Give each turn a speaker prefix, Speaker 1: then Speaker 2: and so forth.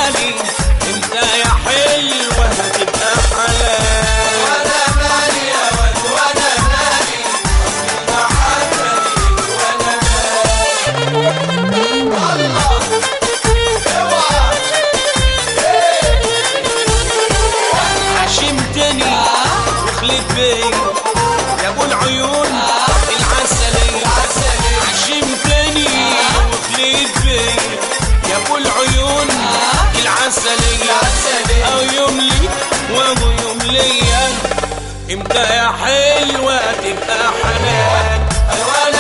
Speaker 1: مالي انت يا حلوة هتبقى حلال.
Speaker 2: وانا مالي يا واد وانا مالي المحبة ليك وانا مالي. الله اوعى
Speaker 1: عشمتني وخليت بيا يا ابو العيون العسلية. عشمتني وخليت بيا يا ابو العيون العسلية. او يوم لي وابو يوم ليا امتى يا حلوة تبقى حنان.